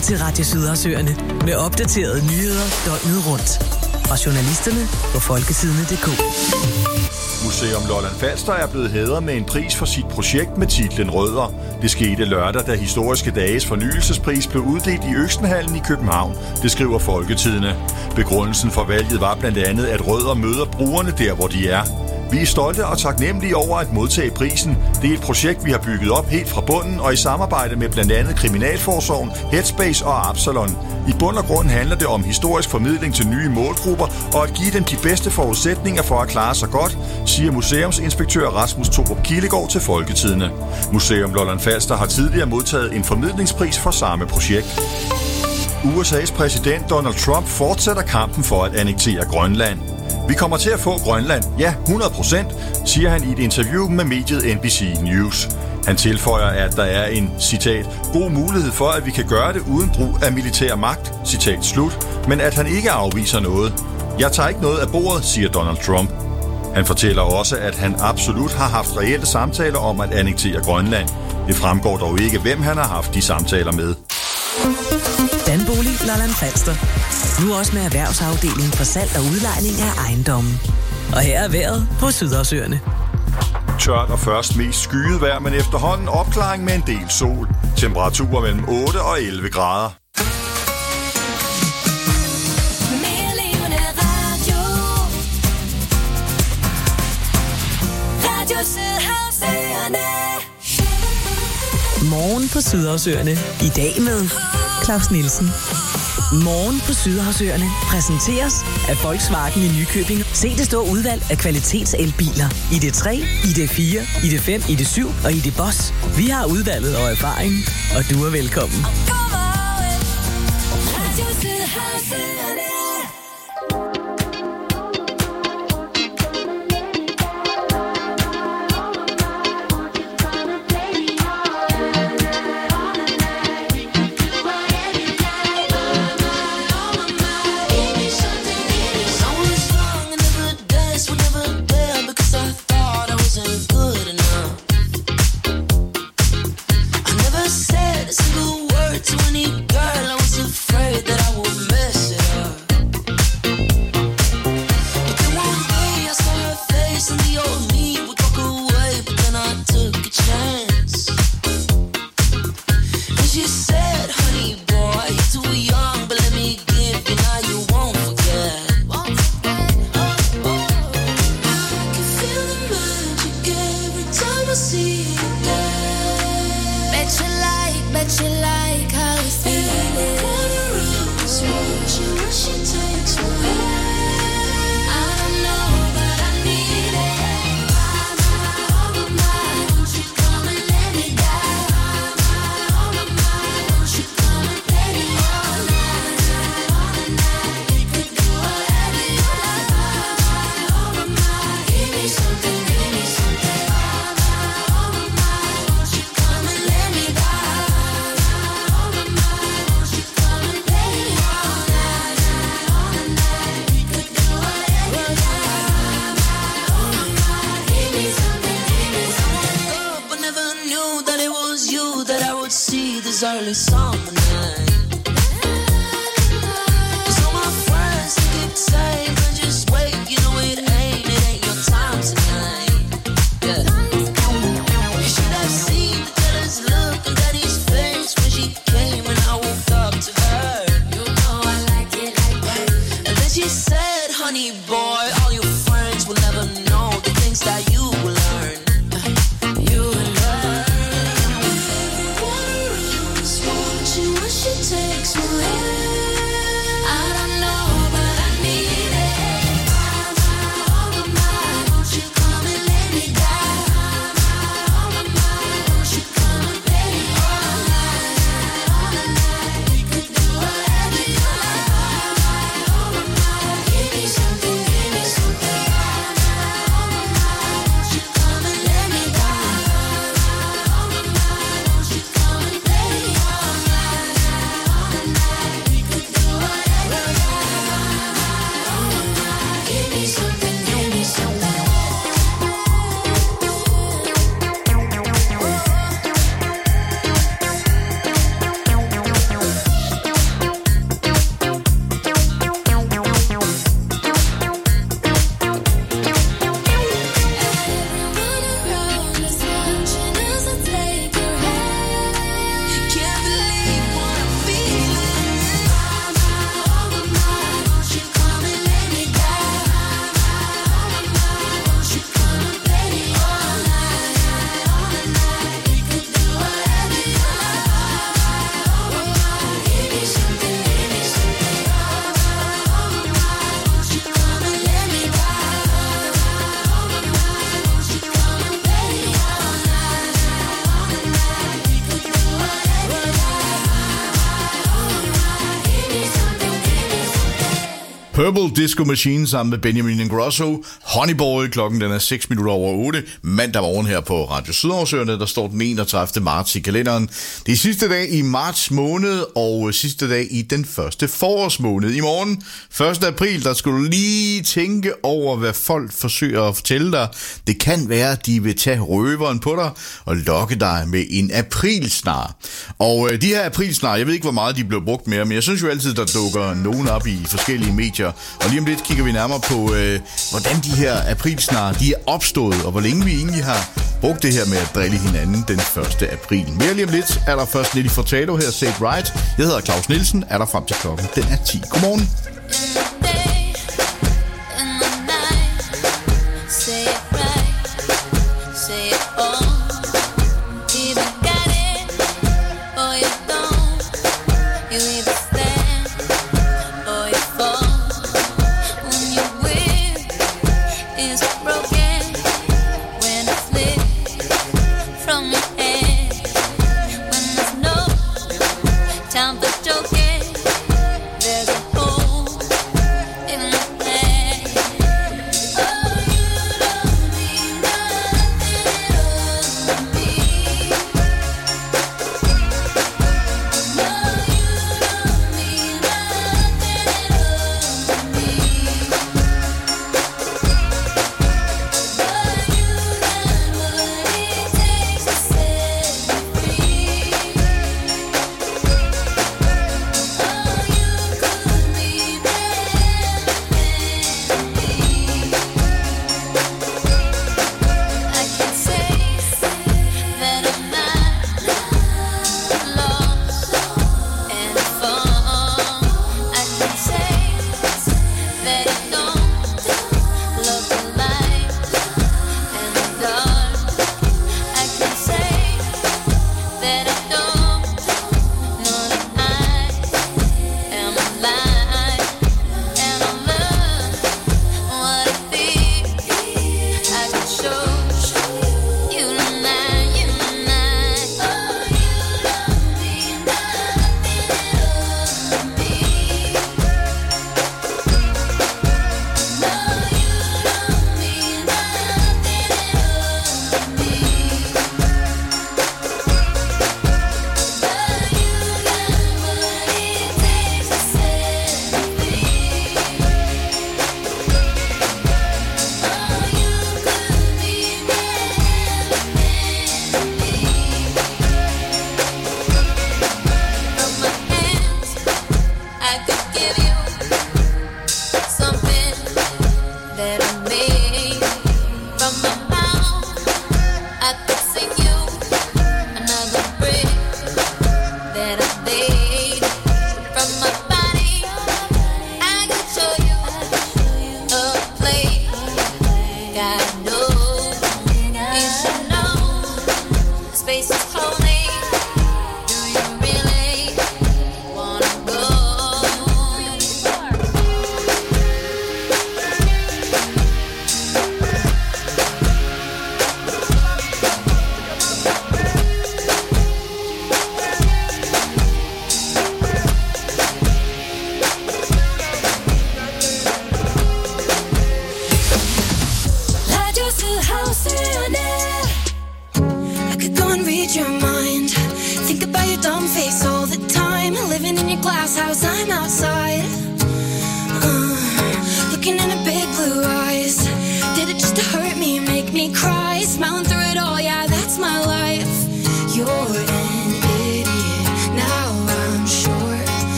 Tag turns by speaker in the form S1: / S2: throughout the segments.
S1: til Radio Sydhavsøerne med opdaterede nyheder døgnet rundt. Fra journalisterne på folketidene.dk.
S2: Museum Lolland Falster er blevet hædret med en pris for sit projekt med titlen Rødder. Det skete lørdag, da Historiske Dages fornyelsespris blev uddelt i Østenhallen i København. Det skriver Folketidene. Begrundelsen for valget var blandt andet, at Rødder møder brugerne der, hvor de er. Vi er stolte og taknemmelige over at modtage prisen. Det er et projekt, vi har bygget op helt fra bunden og i samarbejde med blandt andet Kriminalforsorgen, Headspace og Absalon. I bund og grund handler det om historisk formidling til nye målgrupper og at give dem de bedste forudsætninger for at klare sig godt, siger museumsinspektør Rasmus Torup Kilegaard til Folketidene. Museum Lolland Falster har tidligere modtaget en formidlingspris for samme projekt. USA's præsident Donald Trump fortsætter kampen for at annektere Grønland. Vi kommer til at få Grønland, ja 100%, siger han i et interview med mediet NBC News. Han tilføjer, at der er en, citat, god mulighed for, at vi kan gøre det uden brug af militær magt, citat slut, men at han ikke afviser noget. Jeg tager ikke noget af bordet, siger Donald Trump. Han fortæller også, at han absolut har haft reelle samtaler om at annektere Grønland. Det fremgår dog ikke, hvem han har haft de samtaler med.
S1: Danbolig Lolland Falster. Nu også med erhvervsafdelingen for salg og udlejning af ejendommen. Og her er vejret på Sydhavsøerne.
S2: Tørt og først mest skyet vejr, men efterhånden opklaring med en del sol. Temperaturer mellem 8 og 11 grader.
S1: Morgen på Sydhavsøerne. I dag med Claus Nielsen. Morgen på Sydhavsøerne præsenteres af Volkswagen i Nykøbing. Se det store udvalg af kvalitetselbiler. ID3, ID4, ID5, ID7 og ID Boss. Vi har udvalget og erfaring, og du er velkommen.
S3: Purple Disco Machine sammen med Benjamin Ingrosso. Honeyboy, klokken den er 6 minutter over 8. Mandag morgen her på Radio Sydhavsøerne, der står den 31. marts i kalenderen. Det er sidste dag i marts måned, og sidste dag i den første forårsmåned. I morgen, 1. april, der skal du lige tænke over, hvad folk forsøger at fortælle dig. Det kan være, at de vil tage røveren på dig og lokke dig med en aprilsnar. Og de her aprilsnar, jeg ved ikke, hvor meget de blev brugt mere, men jeg synes jo altid, der dukker nogen op i forskellige medier. Og lige om lidt kigger vi nærmere på, hvordan de her aprilsnar, de er opstået, og hvor længe vi egentlig har brugt det her med at drille hinanden den 1. april. Mere lige om lidt er der først Nelly Furtado her, Say It Right. Jeg hedder Claus Nielsen, er der frem til klokken, den er 10. Godmorgen.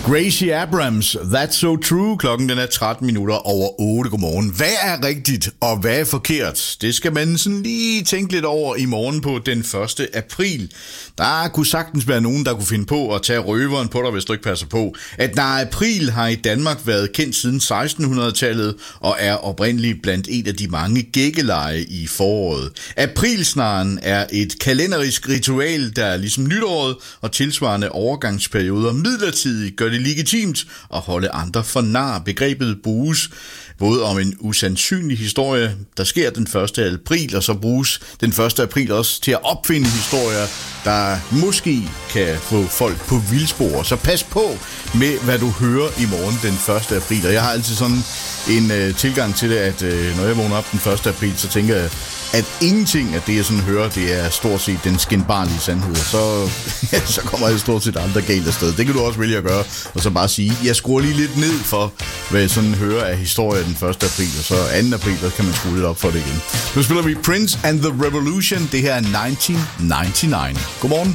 S3: Gracie Abrams, That's So True. Klokken den er 13 minutter over 8. Godmorgen. Hvad er rigtigt, og hvad er forkert? Det skal man sådan lige tænke lidt over i morgen på den 1. april. Der kunne sagtens være nogen, der kunne finde på at tage røveren på dig, hvis du ikke passer på. At april har i Danmark været kendt siden 1600-tallet, og er oprindeligt blandt et af de mange gækkeleje i foråret. Aprilsnaren er et kalenderisk ritual, der ligesom nytåret og tilsvarende overgangsperioder midlertidigt gør det legitimt at holde andre for nar. Begrebet bruges både om en usandsynlig historie, der sker den 1. april, og så bruges den 1. april også til at opfinde historier, der måske kan få folk på vildspor. Så pas på med, hvad du hører i morgen den 1. april. Og jeg har altid sådan en tilgang til det, at når jeg vågner op den 1. april, så tænker jeg, at ingenting af det, jeg sådan hører, det er stort set den skinbarlige sandhed. Så kommer jeg stort set aldrig galt afsted. Det kan du også vælge at gøre, og så bare sige, jeg skruer lige lidt ned for, hvad jeg sådan hører af historie den 1. april, og så 2. april, der kan man skrue lidt op for det igen. Nu spiller vi Prince and the Revolution. Det her er 1999. Godmorgen.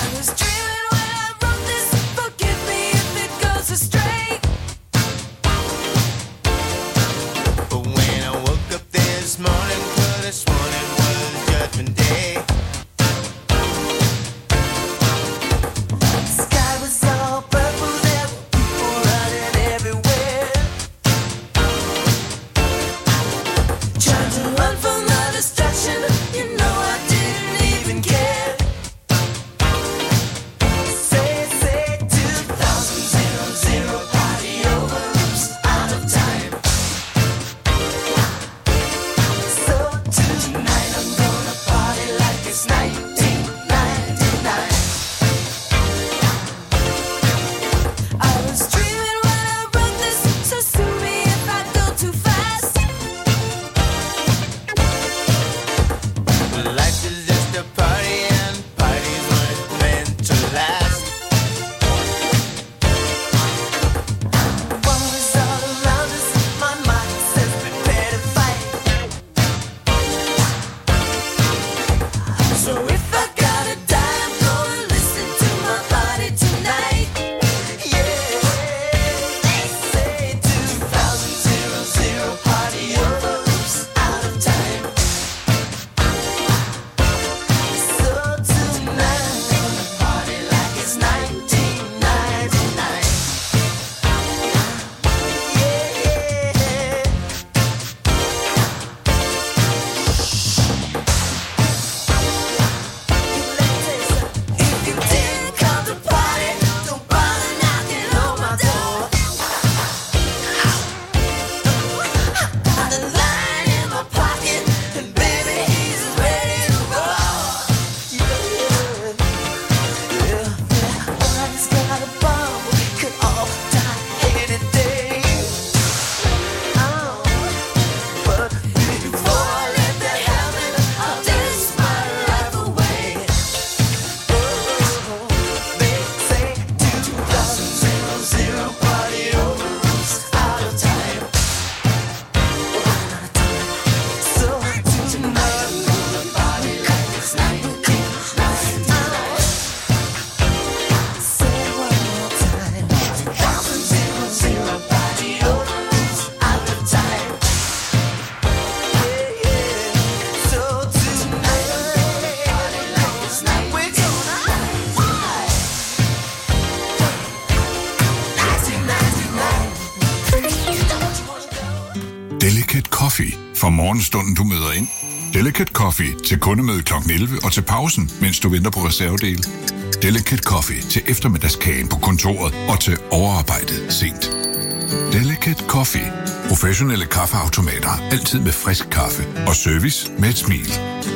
S4: Delicate Coffee fra morgenstunden, du møder ind. Delicate Coffee til kundemøde kl. 11 og til pausen, mens du venter på reservedele. Delicate Coffee til eftermiddagskagen på kontoret og til overarbejdet sent. Delicate Coffee. Professionelle kaffeautomater. Altid med frisk kaffe. Og service med et smil.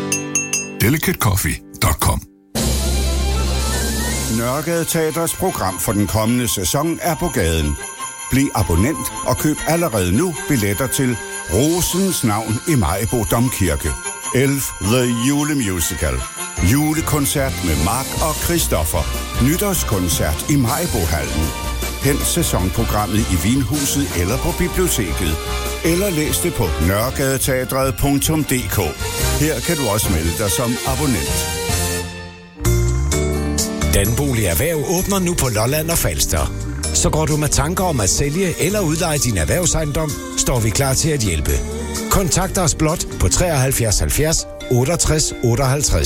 S4: delicatecoffee.com.
S5: Nørregade Teaters program for den kommende sæson er på gaden. Bliv abonnent og køb allerede nu billetter til Rosens navn i Maribo Domkirke. Elf The Julemusical. Julekoncert med Mark og Christoffer. Nytårskoncert i Maribohallen. Hent sæsonprogrammet i Vinhuset eller på biblioteket. Eller læs det på nørregadeteatret.dk. Her kan du også melde dig som abonnent.
S6: Danbolig Erhverv åbner nu på Lolland og Falster. Så går du med tanker om at sælge eller udleje din erhvervsejendom, står vi klar til at hjælpe. Kontakt os blot på 73 70 68 58.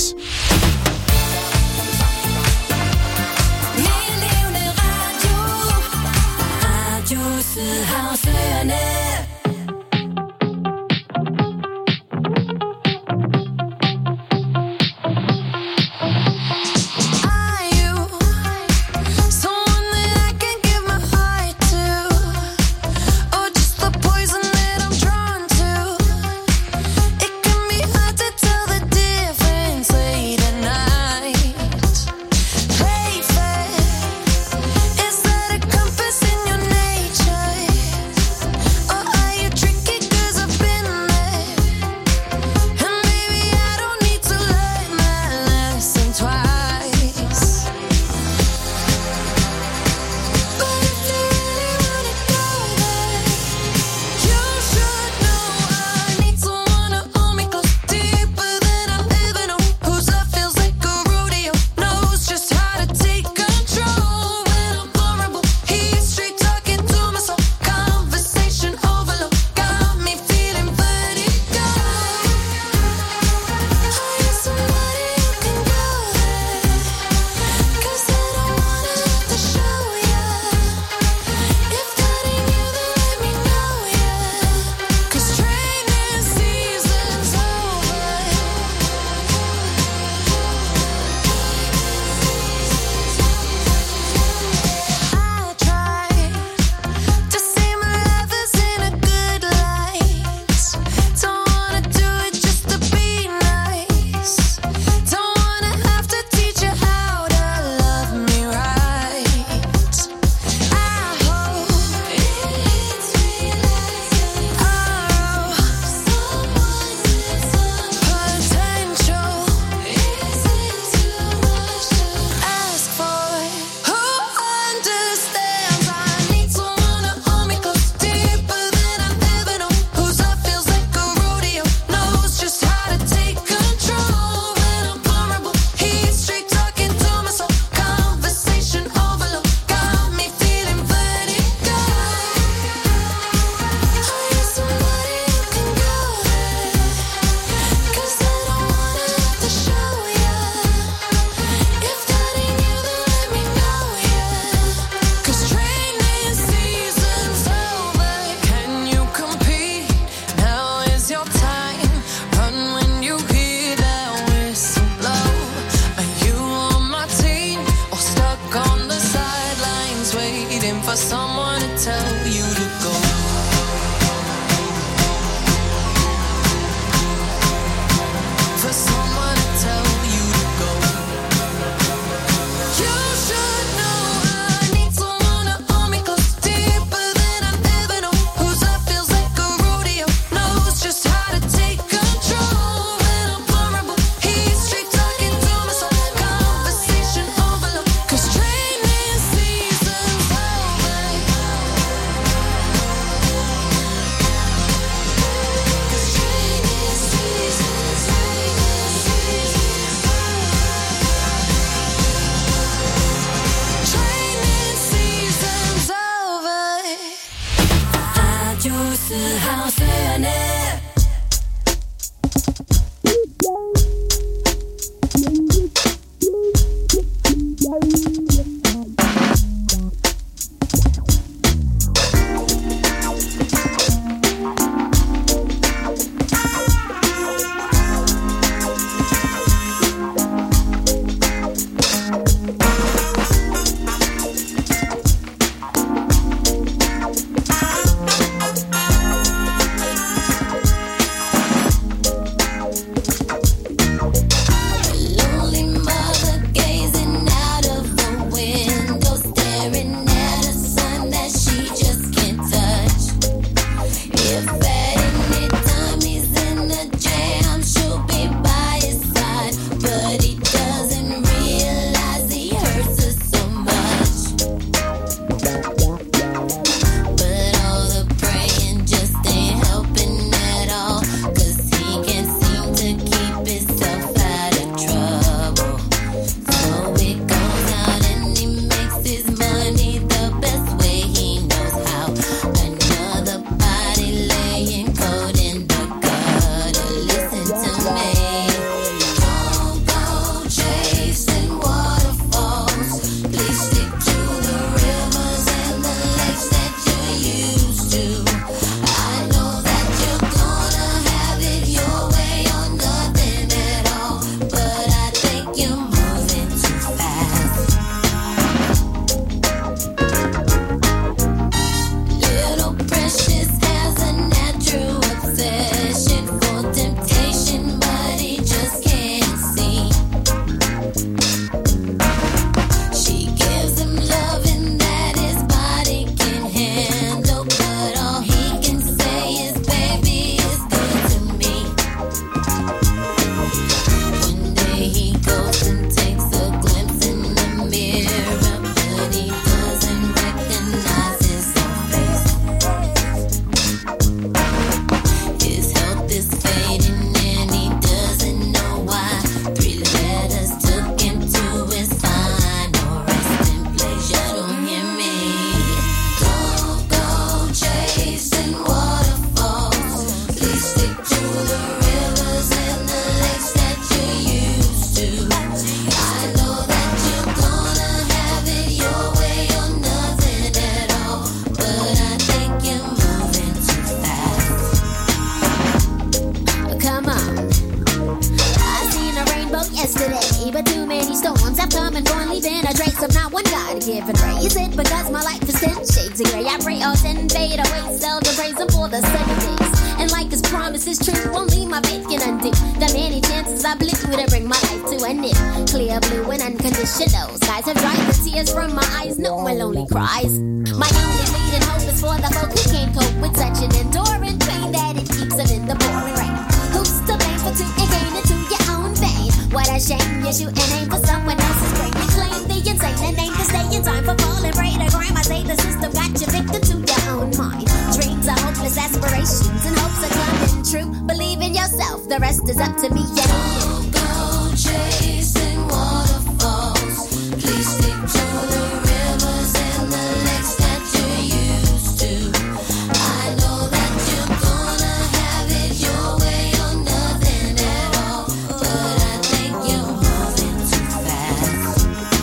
S7: give and raise it because my life is 10 shades of gray. I pray all 10 fade away, seldom praise him for the sunny days. And like his promise is true, only my faith can undo the many chances I blew to bring my life to an end. Clear blue and unconditional skies have dried the tears from my eyes. No one lonely cries. My only leading hope is for the folk who can't cope with such an enduring pain that it keeps them in the pouring rain. Who's to blame for two and gain into your own vein? What a shame you shoot and aim for someone else's brain. You claim the insane and aim to stay in time for falling prey to crime. I say the system got you victim to your own mind. Dreams are hopeless aspirations and hopes are coming true. Believe in yourself, the rest is up to me. Yeah. Don't go chasing waterfalls. Please stick to the rivers and the lakes that you're used to. I know that you're gonna have it your way or nothing at all, but I think you're moving too fast.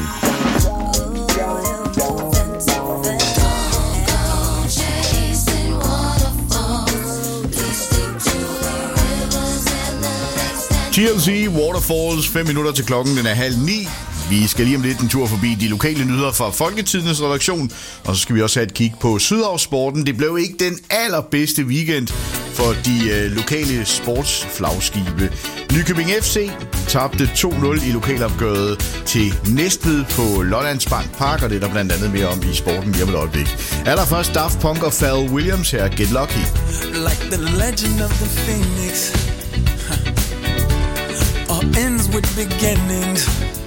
S7: Don't go chasing waterfalls. Please stick to the rivers and the lakes that
S3: TLC, Waterfalls, 5 minutter til klokken, den er 8:30. Vi skal lige om lidt en tur forbi de lokale nyheder fra Folketidenes redaktion, og så skal vi også have et kig på Sydhavssporten. Det blev ikke den allerbedste weekend for de lokale sportsflagskibe. Nykøbing FC tabte 2-0 i lokalopgøret til Næstved på Lollandsbank Park, og det er der blandt andet mere om i sporten lige om et øjeblik. Allerførst Daft Punk og Pharrell Williams her, Get Lucky.
S8: Like the legend of the phoenix, all ends with beginnings.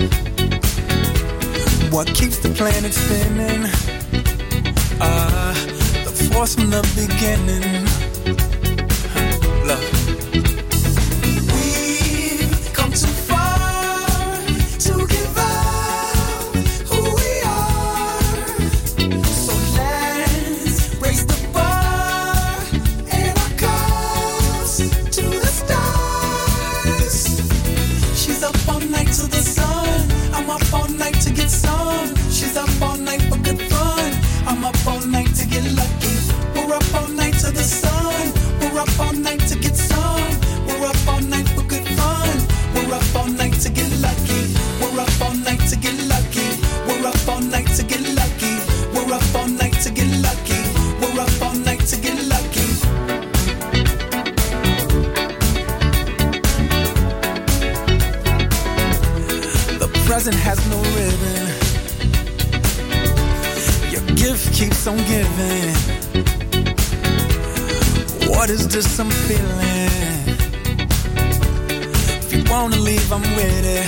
S8: What keeps the planet spinning? The force from the beginning. Love. We've come too far to give up who we are. So let's raise the bar and our cups to the stars. She's up all night to the sun. I'm up all night to get some. She's up all night for good fun. I'm up all night to get lucky. We're up all night to the sun. We're up all night to get some. We're up all night for good fun. We're up all night to get lucky. We're up all night to get lucky. We're up all night to get lucky. We're up all night to get lucky. We're up all night to get lucky. The present has no ribbon. Your gift keeps on giving. What is this I'm feeling? If you wanna leave, I'm with it.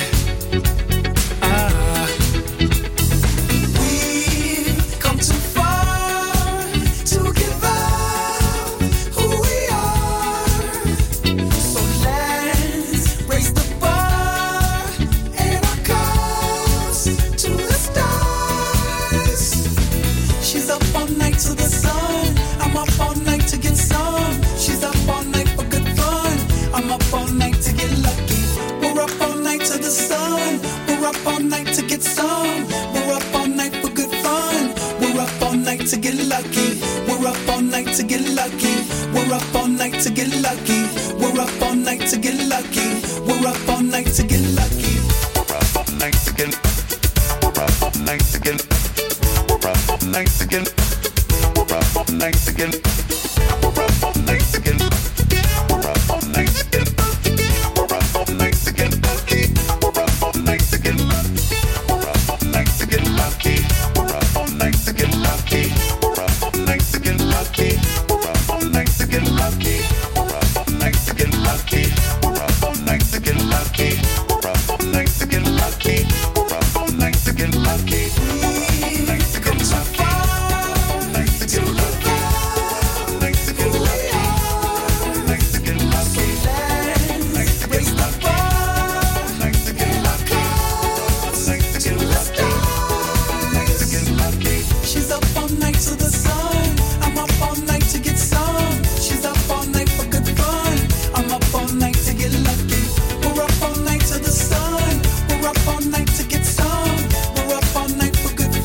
S8: We've come too far to give up who we are. So let's raise the bar and our cups to the stars. She's up all night to the sun. I'm up all night to get some. She's up all night for good fun. I'm up all night to get lucky. We're up all night to the sun. We're up all night to get some. We're up all night for good fun. We're up all night to get lucky. We're up all night to get lucky. We're up all night to get lucky. We're up all night to get lucky. We're up all night to get lucky. We're up all night to get. We're up all night to get. We're up all night to get. We're up all night to get. We're up all night to get. We're up all night to get. We're up all night to get lucky. We're up all night to get lucky. We're up all night to get lucky. We're up all night to get lucky. We're up all night to get lucky. We're up all night to get lucky. We're up all night to get lucky. We're up all night to get lucky. We're up all night to get lucky. We're up all night to get lucky. Come so far, night to get lucky. Night to get lucky. Night to get lucky. Night to raise the bar. Night to get lucky. Night to get lucky. Night to get lucky. She's up all night to the sun. I'm up all night to get some. She's up all night for good fun. I'm up all night to get lucky. We're up all night to the sun. We're up all night to get some. We're up all night for good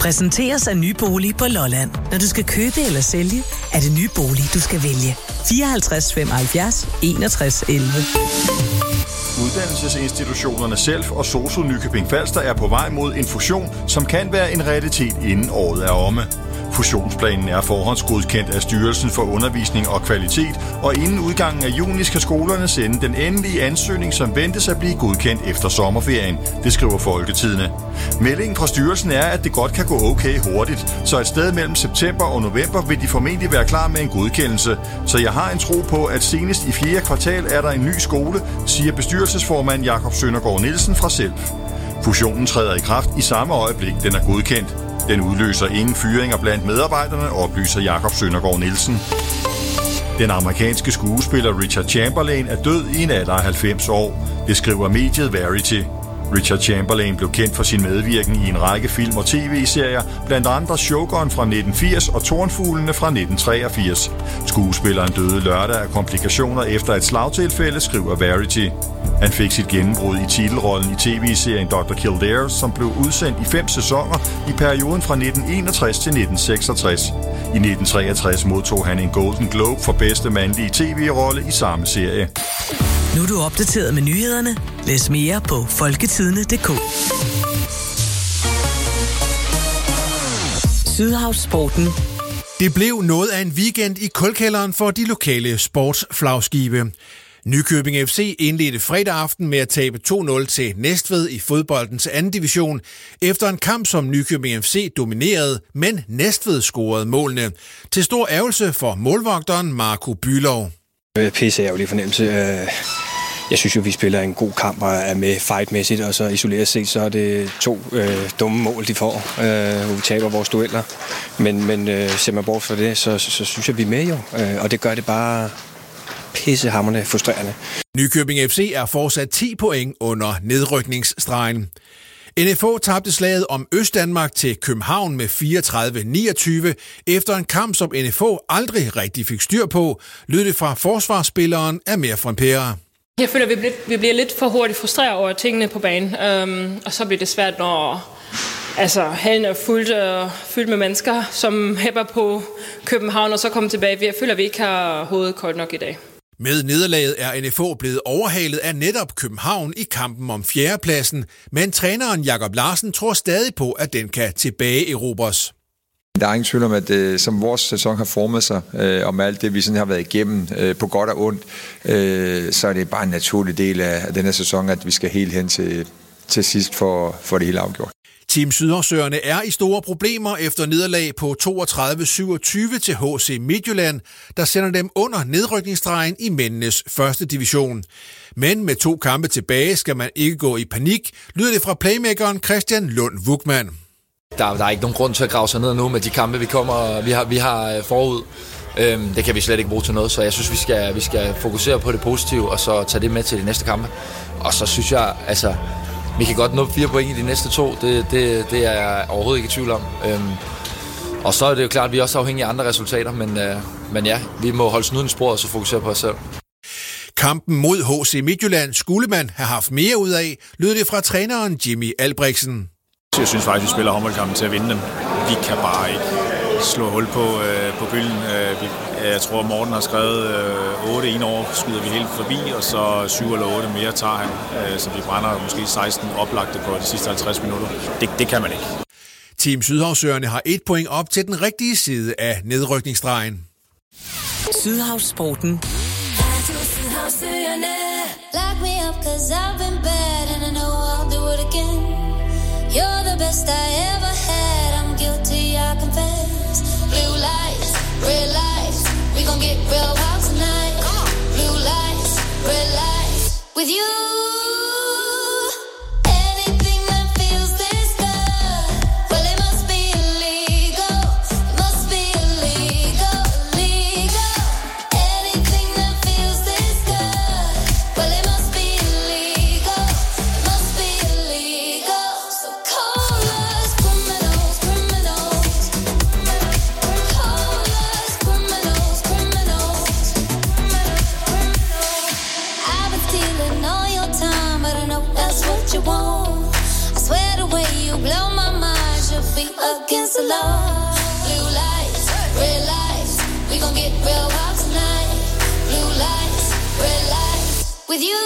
S1: præsenteres af Ny Bolig på Lolland. Når du skal købe eller sælge, er det Ny Bolig, du skal vælge. 54 75 61 11.
S2: Uddannelsesinstitutionerne selv og Sosu Nykøbing Falster er på vej mod en fusion, som kan være en realitet inden året er omme. Fusionsplanen er forhåndsgodkendt af Styrelsen for Undervisning og Kvalitet, og inden udgangen af juni skal skolerne sende den endelige ansøgning, som ventes at blive godkendt efter sommerferien. Det skriver Folketidende. Meldingen fra styrelsen er, at det godt kan gå okay hurtigt, så et sted mellem september og november vil de formentlig være klar med en godkendelse. Så jeg har en tro på, at senest i 4. kvartal er der en ny skole, siger bestyrelsesformand Jakob Søndergaard Nielsen fra SELF. Fusionen træder i kraft i samme øjeblik, den er godkendt. Den udløser ingen fyringer blandt medarbejderne, oplyser Jakob Søndergaard Nielsen. Den amerikanske skuespiller Richard Chamberlain er død i en alder af 90 år. Det skriver mediet Variety. Richard Chamberlain blev kendt for sin medvirken i en række film og tv-serier, blandt andre Shogun fra 1980 og Tornfuglene fra 1983. Skuespilleren døde lørdag af komplikationer efter et slagtilfælde, skriver Variety. Han fik sit gennembrud i titelrollen i tv-serien Dr. Kildare, som blev udsendt i 5 sæsoner i perioden fra 1961 til 1966. I 1963 modtog han en Golden Globe for bedste mandlige tv-rolle i samme serie.
S1: Nu er du opdateret med nyhederne. Læs mere på folketidene.dk. Sydhavssporten.
S9: Det blev noget af en weekend i kulkælderen for de lokale sportsflagskibe. Nykøbing FC indledte fredag aften med at tabe 2-0 til Næstved i fodboldens anden division, efter en kamp, som Nykøbing FC dominerede, men Næstved scorede målene. Til stor ærgelse for målvogteren Marco Bylov.
S10: Pisse ærgerlig fornemmelse. Jeg synes jo, vi spiller en god kamp og er med fightmæssigt, og så isoleret set, så er det 2 dumme mål, de får. Vi taber vores dueller. Men ser man bort for det, så synes jeg, vi er med jo. Og det gør det bare pissehamrende frustrerende.
S9: Nykøbing FC er fortsat 10 point under nedrykningsstregen. NFO tabte slaget om Østdanmark til København med 34-29 efter en kamp, som NFO aldrig rigtig fik styr på, lød det fra forsvarsspilleren Amir Frempera.
S11: Jeg føler, at vi bliver lidt for hurtigt frustreret over tingene på banen, og så bliver det svært, når hallen er fyldt med mennesker, som hæpper på København, og så kommer tilbage. Jeg føler, at vi ikke har hovedet koldt nok i dag.
S9: Med nederlaget er NFO blevet overhalet af netop København i kampen om 4. pladsen, men træneren Jakob Larsen tror stadig på, at den kan tilbageerobres.
S12: Der er ingen tvivl om, at som vores sæson har formet sig, og med alt det, vi sådan har været igennem på godt og ondt, så er det bare en naturlig del af den her sæson, at vi skal helt hen til sidst for det hele afgjort.
S9: Team Sydhavsøerne er i store problemer efter nederlag på 32-27 til HC Midtjylland, der sender dem under nedrykningsstregen i mændenes første division. Men med 2 kampe tilbage skal man ikke gå i panik, lyder det fra playmakeren Christian Lund-Wugman.
S13: Der er ikke nogen grund til at grave sig ned nu med de kampe, vi har forud. Det kan vi slet ikke bruge til noget, så jeg synes, vi skal fokusere på det positive, og så tage det med til de næste kampe. Og så synes jeg, vi kan godt nå 4 point i de næste 2. Det er jeg overhovedet ikke i tvivl om. Og så er det jo klart, at vi er også afhængige af andre resultater, men ja, vi må holde snuden i sporet og så fokusere på os selv.
S9: Kampen mod HC Midtjylland skulle man have haft mere ud af, lød det fra træneren Jimmy Albrechtsen.
S14: Jeg synes faktisk, vi spiller håndboldkampen til at vinde dem. Vi kan bare ikke slå hul på gylden. Jeg tror, Morten har skrevet 8 en år, skyder vi helt forbi, og så 7 eller 8 mere tager han. Så vi brænder måske 16 oplagte på de sidste 50 minutter. Det kan man ikke.
S9: Team Sydhavsøerne har 1 point op til den rigtige side af nedrykningsstregen.
S1: Sydhavssporten.
S7: Lock me up 'cause I've been bad and I know I'll do it again. You're the best I ever had. I'm guilty, I confess. Blue lights, red lights. We gon' get real wild tonight. Blue lights, red lights. With you. Anything that feels this good, well it must be illegal. It must be illegal, illegal. Anything that feels this good, well it must be illegal. It must be illegal. So call us criminals, criminals. Call us criminals, criminals. I've been stealing all your time, but I know that's what you want. I swear the way you blow my mind, you
S15: our feet against the law. Blue lights, red lights, we gon' get real wild tonight. Blue lights, red lights, with you.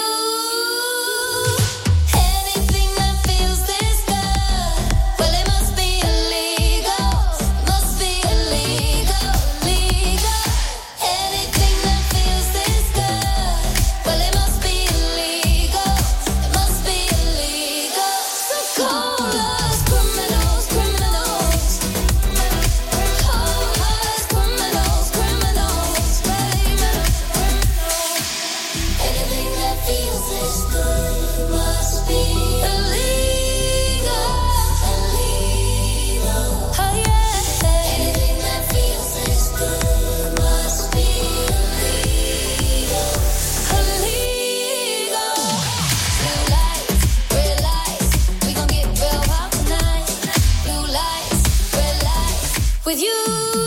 S15: With you.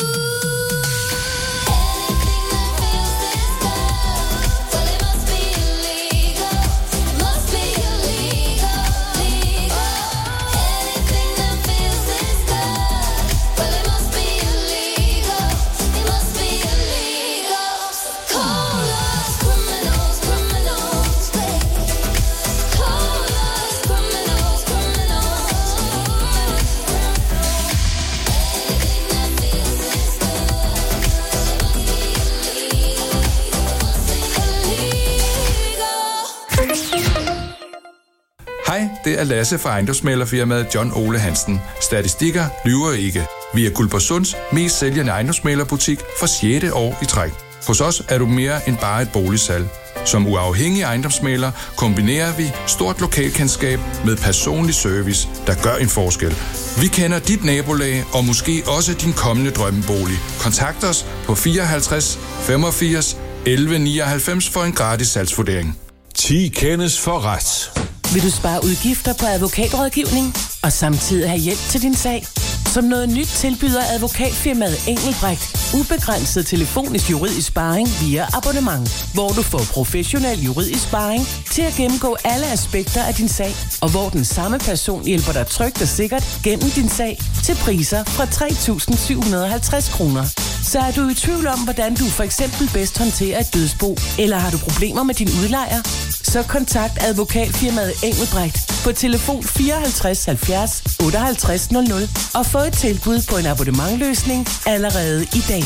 S16: Hej, det er Lasse fra ejendomsmæglerfirmaet John Ole Hansen. Statistikker lyver ikke. Vi er Guldborgsunds mest sælgende ejendomsmæglerbutik for 6. år i træk. Hos os er du mere end bare et boligsalg. Som uafhængig ejendomsmægler kombinerer vi stort lokalkendskab med personlig service, der gør en forskel. Vi kender dit nabolag og måske også din kommende drømmebolig. Kontakt os på 54 85 11 99 for en gratis salgsvurdering.
S6: 10 kendes for ret.
S1: Vil du spare udgifter på advokatrådgivning og samtidig have hjælp til din sag? Som noget nyt tilbyder advokatfirmaet Engelbrecht ubegrænset telefonisk juridisk sparring via abonnement, hvor du får professionel juridisk sparring til at gennemgå alle aspekter af din sag, og hvor den samme person hjælper dig trygt og sikkert gennem din sag til priser fra 3.750 kroner. Så er du i tvivl om, hvordan du for eksempel bedst håndterer et dødsbo, eller har du problemer med din udlejer? Så kontakt advokatfirmaet Engelbrecht på telefon 54 70 58 00 og få et tilbud på en abonnementløsning allerede i dag.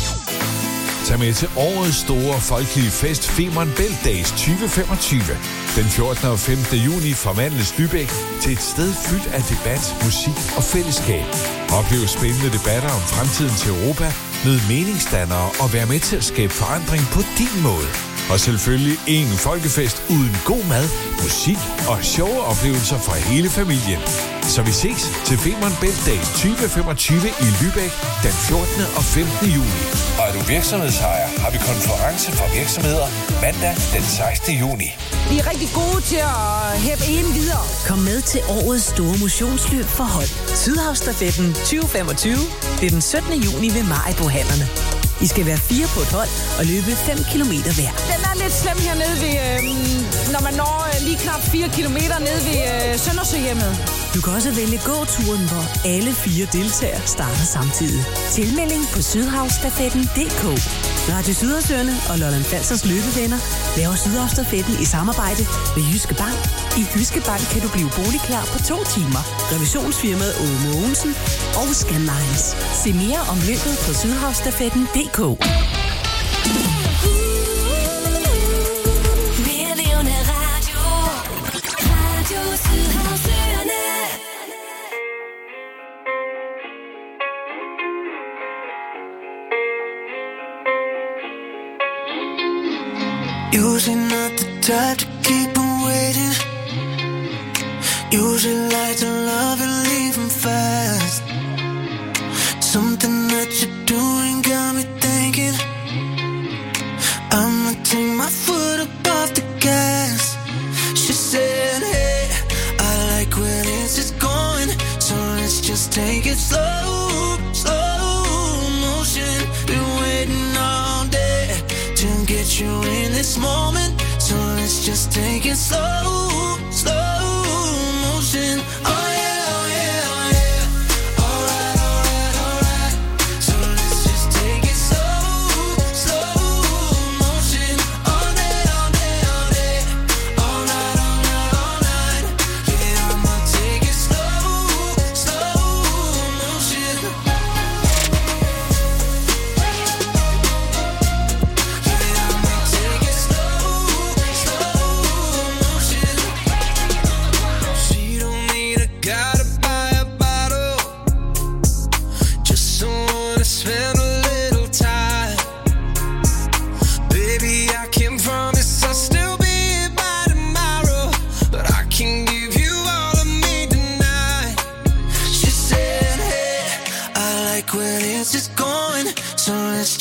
S6: Tag med til årets store folkelige fest Femern Bælt Days 2025. Den 14. og 15. juni forvandles Lübeck til et sted fyldt af debat, musik og fællesskab. Oplev spændende debatter om fremtiden til Europa, mød meningsdannere og vær med til at skabe forandring på din måde. Og selvfølgelig ingen folkefest uden god mad, musik og sjove oplevelser for hele familien. Så vi ses til Femern Bælt Days 2025 i Lübeck den 14. og 15. juni. Og er du virksomhedsejer, har vi konference for virksomheder mandag den 16. juni.
S17: Vi er rigtig gode til at hæppe en videre.
S1: Kom med til årets store motionsløb for hold. Sydhavsstafetten 2025. Det er den 17. juni ved Maribo-hallerne. I skal være 4 på et hold og løbe 5 kilometer hver.
S17: Den er lidt slem hernede ved, når man når lige knap 4 kilometer nede ved Søndersøhjemmet.
S1: Du kan også vælge gåturen, hvor alle 4 deltagere starter samtidig. Tilmelding på sydhavsstafetten.dk. Radio Sydhavsøerne og Lolland Falsters løbevenner laver Sydhavsstafetten i samarbejde med Jyske Bank. I Jyske Bank kan du blive boligklar på 2 timer. Revisionsfirmaet Aage Mogensen og Scandlines. Se mere om løbet på sydhavsstafetten.dk.
S8: Usually not the type to keep them waiting. Usually like to love and leave them fast. Something that you're doing got me thinking I'ma take my foot up off the gas. She said, hey, I like where this is going, so let's just take it slow, slow motion. Been waiting all day to get you in this moment, so let's just take it slow, slow motion. Oh yeah, oh yeah, oh yeah.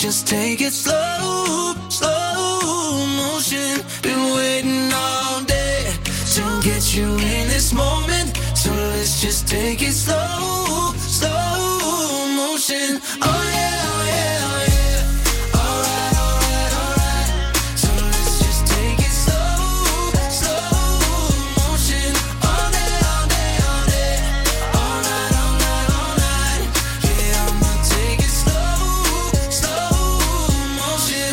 S8: just take it slow, slow motion. Been waiting all day to get you in this moment. So let's just take it slow, slow motion. Oh yeah, oh yeah, oh yeah. Alright, alright, alright. So let's just take it slow, slow motion. All day, all day, all day. All night, all night, all night. Yeah, I'ma take it slow, slow motion.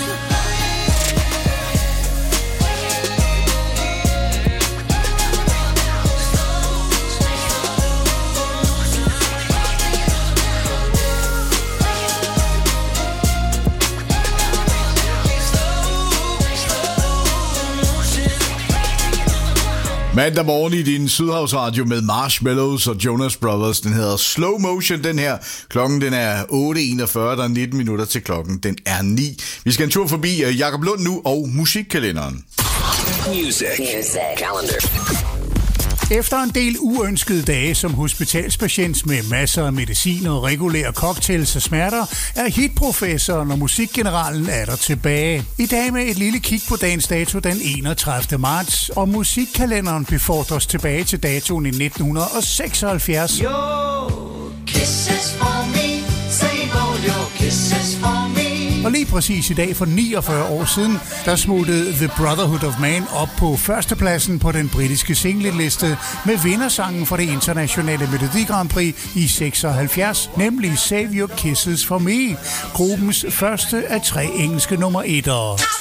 S3: Mandag morgen i din Sydhavsradio med Marshmallows og Jonas Brothers. Den hedder Slow Motion, den her. Klokken den er 8.41, der er 19 minutter til klokken den er 9. Vi skal en tur forbi Jakob Lund nu og musikkalenderen.
S18: Music calendar.
S19: Efter en del uønskede dage som hospitalspatient med masser af medicin og regulære cocktails og smerter, er hitprofessoren og musikgeneralen der tilbage. I dag med et lille kig på dagens dato den 31. marts, og musikkalenderen befordres tilbage til datoen i 1976.
S8: Yo, kisses for me, save all your kisses for me.
S19: Og lige præcis i dag for 49 år siden, der smuttede The Brotherhood of Man op på førstepladsen på den britiske singleliste med vindersangen for det internationale Melodi Grand Prix i 76, nemlig Save Your Kisses for Me, gruppens første af 3 engelske nummer 1'ere.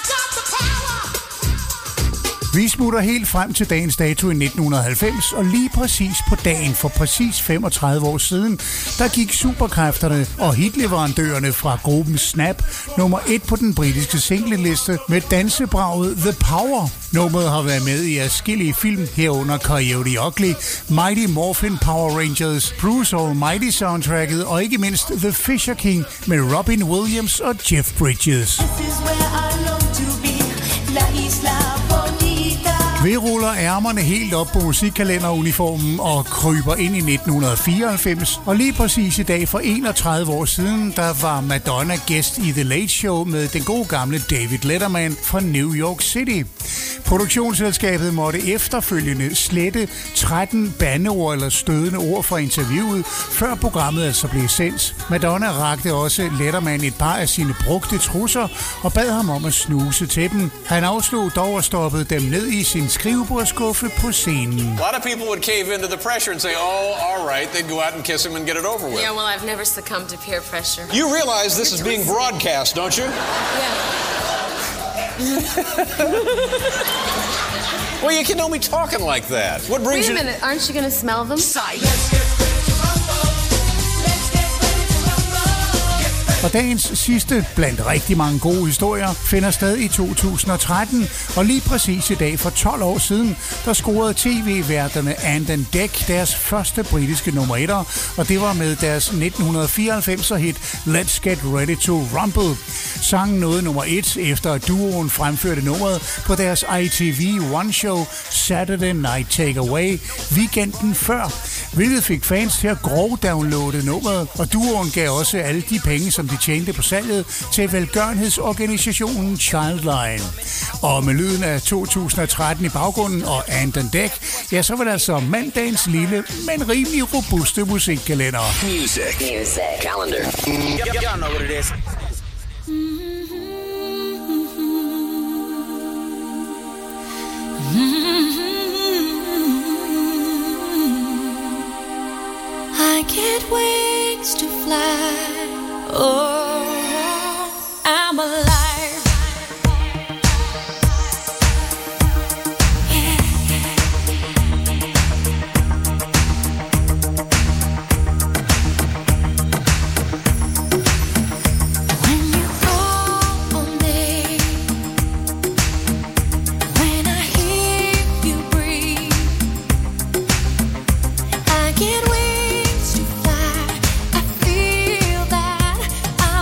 S19: Vi smutter helt frem til dagens dato i 1990, og lige præcis på dagen for præcis 35 år siden, der gik superkræfterne og hitleverandørerne fra gruppen Snap nummer 1 på den britiske singleliste med dansebraget The Power. Nummeret har været med i adskillige film herunder Coyote Ugly, Mighty Morphin Power Rangers, Bruce Almighty soundtracket og ikke mindst The Fisher King med Robin Williams og Jeff Bridges. Vi ruller ærmerne helt op på musikkalenderuniformen og kryber ind i 1994. Og lige præcis i dag for 31 år siden, der var Madonna gæst i The Late Show med den gode gamle David Letterman fra New York City. Produktionsselskabet måtte efterfølgende slette 13 bandeord eller stødende ord fra interviewet, før programmet altså blev sendt. Madonna rakte også Letterman et par af sine brugte trusser og bad ham om at snuse til dem. Han afslog dog og stoppede dem ned i sin skrivebordskuffe på scenen.
S20: A lot of people would cave into the pressure and say, oh, all right, they'd go out and kiss him and get it over with.
S21: Yeah, well, I've never succumbed to peer pressure.
S20: You realize this is being broadcast, don't you?
S21: Yeah.
S20: Well, you can only talking like that. What brings
S21: Wait a minute, aren't you going to smell them?
S19: Og dagens sidste blandt rigtig mange gode historier finder sted i 2013, og lige præcis i dag for 12 år siden, der scorede tv-værterne And and Deck deres første britiske nummer 1'er, og det var med deres 1994'er hit Let's Get Ready to Rumble. Sangen nåede nummer 1 efter at duoen fremførte nummeret på deres ITV One show Saturday Night Takeaway weekenden før, hvilket fik fans til at grov-downloade nummeret, og duoen gav også alle de penge, som de tjente på salget til velgørenhedsorganisationen Childline. Og med lyden af 2013 i baggrunden og And and Deck, ja, så var det altså mandagens lille, men rimelig robuste musikkalender.
S18: Music calendar.
S20: Y'all know what it is.
S15: I get wings to fly. Oh, I'm alive.
S8: Get wings to fly. I feel that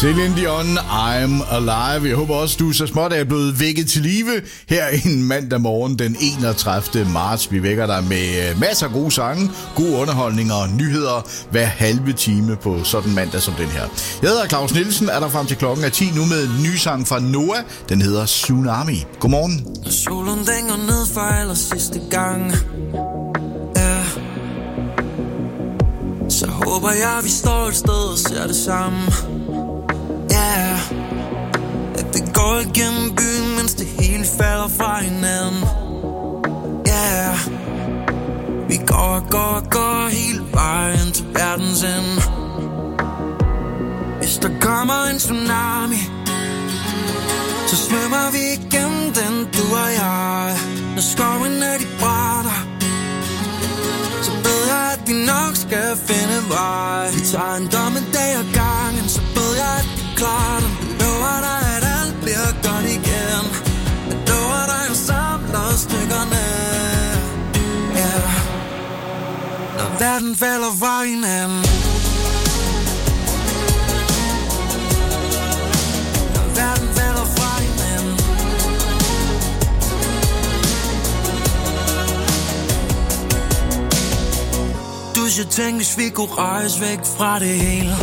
S3: Celine Dion, I'm Alive. Jeg håber også, du så småt er blevet vækket til live her en mandag morgen den 31. marts. Vi vækker dig med masser af gode sange, god underholdning og nyheder hver halve time på sådan en mandag som den her. Jeg hedder Claus Nielsen, er der frem til klokken 10 nu med en ny sang fra Noah. Den hedder Tsunami. Godmorgen.
S4: Når solen den går ned for aller sidste gang, ja, så håber jeg, vi står et sted og ser det samme. Ja, at vi går igennem byen, mens det hele falder fra hinanden. Ja, vi går hele vejen til verdens ende. Hvis der kommer en tsunami, så svømmer vi igennem den, du og jeg. Når skoven er de brænder, så ved jeg, at vi nok skal finde vej. Vi tager en dommedag ad gangen, så ved jeg, at vi klarer den. Jeg lover dig, at alt bliver godt igen. Jeg lover dig, at samler stykkerne. Ja, når verden falder fra hinanden. Når verden falder fra hinanden. Du skal tænke, hvis vi kunne rejse væk fra det hele,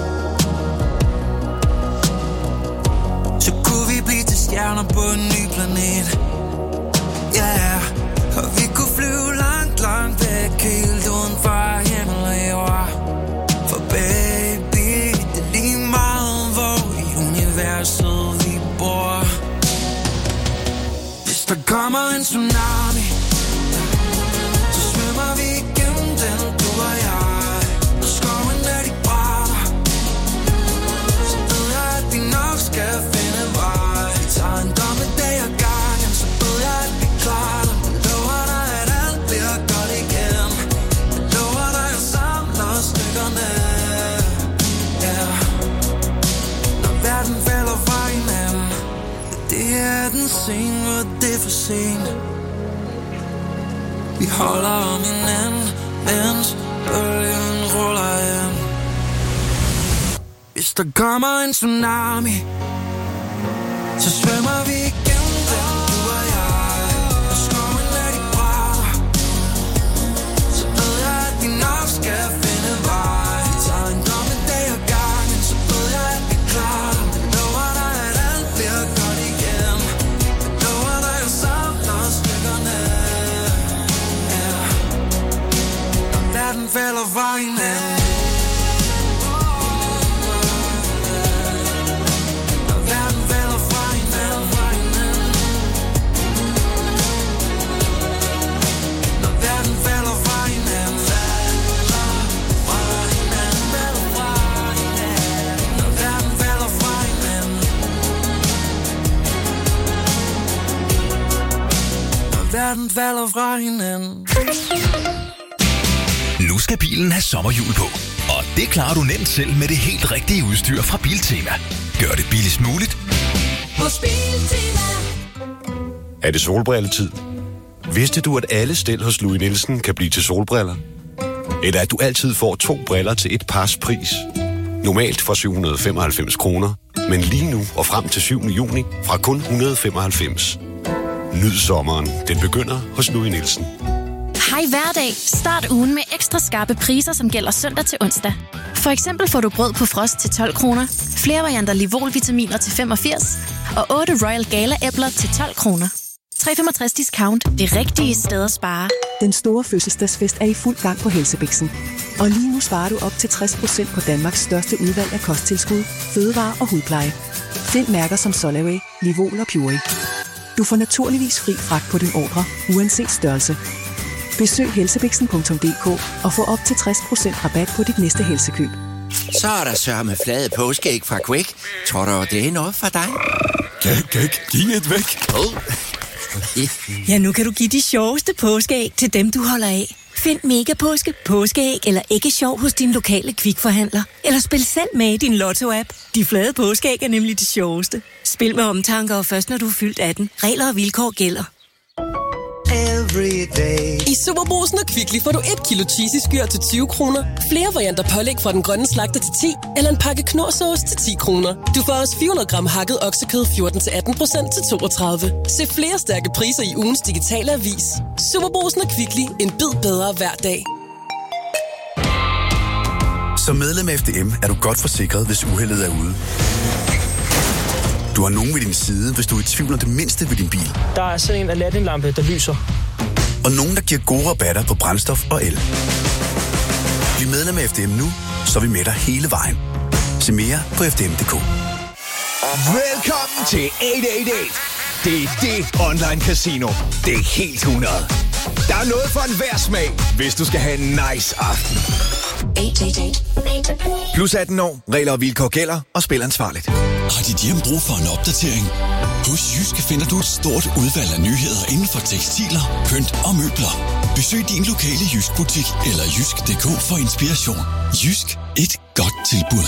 S4: så kunne vi blive til stjerner på en ny planet. Ja, yeah. Og vi kunne flyve langt, langt væk, helt uden for himmel og jord. For baby, det er lige meget, hvor i universet vi bor. Hvis der kommer en tsunami, så svømmer vi igennem den, du og jeg. Når skoven er de brænder, så ved jeg, at vi nok skal finde vej. Vi tager en dommedag ad gangen, så ved jeg, at vi klarer den. Jeg lover dig, at alt bliver godt igen. Jeg lover dig, at samler stykkerne. Ja, når verden falder fra hinanden. Det er den scene, hvor det er for sent. Vi holder om hinanden, mens bølgen ruller ind. Hvis der kommer en tsunami, så svømmer vi igennem den, du og jeg. Når skoven er de brænder, så ved jeg, at vi nok skal finde vej. Vi tager en dommedag ad gangen, så ved jeg, at vi klarer den. Jeg lover dig, at alt bliver godt igen. Jeg lover dig, at samler stykkerne. Ja, når verden falder fra hinanden. Verden falder fra hinanden.
S22: Nu skal bilen have sommerhjul på, og det klarer du nemt selv med det helt rigtige udstyr fra Biltema. Gør det billigst muligt
S8: hos Biltema.
S23: Er det solbrilletid? Vidste du, at alle stel hos Louis Nielsen kan blive til solbriller? Eller at du altid får 2 briller til et pars pris? Normalt for 795 kroner, men lige nu og frem til 7. juni fra kun 195. Nyd sommeren. Den begynder hos Louis Nielsen.
S24: Hej hverdag. Start ugen med ekstra skarpe priser, som gælder søndag til onsdag. For eksempel får du brød på frost til 12 kroner, flere varianter Livol-vitaminer til 85 og 8 Royal Gala-æbler til 12 kroner. 3,65 discount. Det rigtige sted at spare.
S25: Den store fødselsdagsfest er i fuld gang på Helsebixen. Og lige nu sparer du op til 60% på Danmarks største udvalg af kosttilskud, fødevarer og hudpleje. Find mærker som Solaway, Livol og Puree. Du får naturligvis fri fragt på din ordre, uanset størrelse. Besøg helsebixen.dk og få op til 60% rabat på dit næste helsekøb.
S26: Så er der sørme flade påskeæg fra Quick. Tror du, det er noget for dig?
S22: Giv et væk.
S27: Ja, nu kan du give de sjoveste påskeæg til dem, du holder af. Find Megapåske, påskeæg eller æggesjov hos din lokale Kvikforhandler. Eller spil selv med i din Lotto-app. De flade påskeæg er nemlig de sjoveste. Spil med omtanke og først når du er fyldt 18. Regler og vilkår gælder.
S2: every day.
S5: I Superbrugsen og Kvickly får du 1 kilo cheesy skyr til 20 kroner, flere varianter pålæg fra den grønne slagter til 10, eller en pakke knorrsauce til 10 kroner. Du får også 400 gram hakket oksekød 14-18% til 32. Se flere stærke priser i ugens digitale avis. Superbrugsen og Kvickly. En bid bedre hver dag.
S10: Som medlem af FDM er du godt forsikret, hvis uheldet er ude. Du har nogen ved din side, hvis du er i tvivl om det mindste ved din bil.
S11: Der er sådan en Aladdin-lampe, der lyser.
S10: Og nogen, der giver gode rabatter på brændstof og el. Bliv medlem af FDM nu, så er vi med dig hele vejen. Se mere på fdm.dk.
S22: Velkommen til 888. Det er det online casino. Det er helt 100. Der er noget for enhver smag, hvis du skal have en nice aften. 888. Plus 18 år. Regler og vilkår gælder, og spil ansvarligt.
S12: Har dit hjem brug for en opdatering? Hos Jysk finder du et stort udvalg af nyheder inden for tekstiler, pynt og møbler. Besøg din lokale Jysk butik eller jysk.dk for inspiration. Jysk. Et godt tilbud.